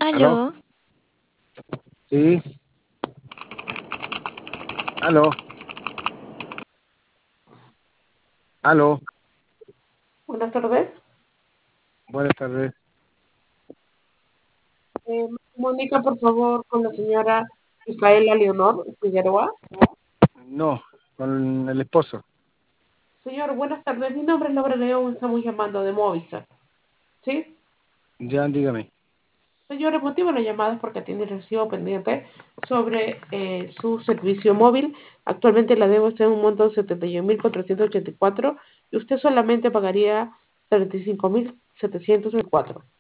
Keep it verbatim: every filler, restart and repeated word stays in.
¿Aló? Aló, Sí, aló, aló. Buenas tardes. Buenas tardes. Eh, me comunica, por favor, con la señora Micaela Leonor Figueroa. No, con el esposo. Señor, buenas tardes. Mi nombre es Laura León. Estamos llamando de Movistar. ¿Sí? Ya, dígame. Señor, el motivo de la llamada es porque tiene recibo pendiente sobre eh, su servicio móvil. Actualmente la debo está en un monto de setenta y un mil cuatrocientos ochenta y cuatro y usted solamente pagaría treinta y cinco mil setecientos cuatro.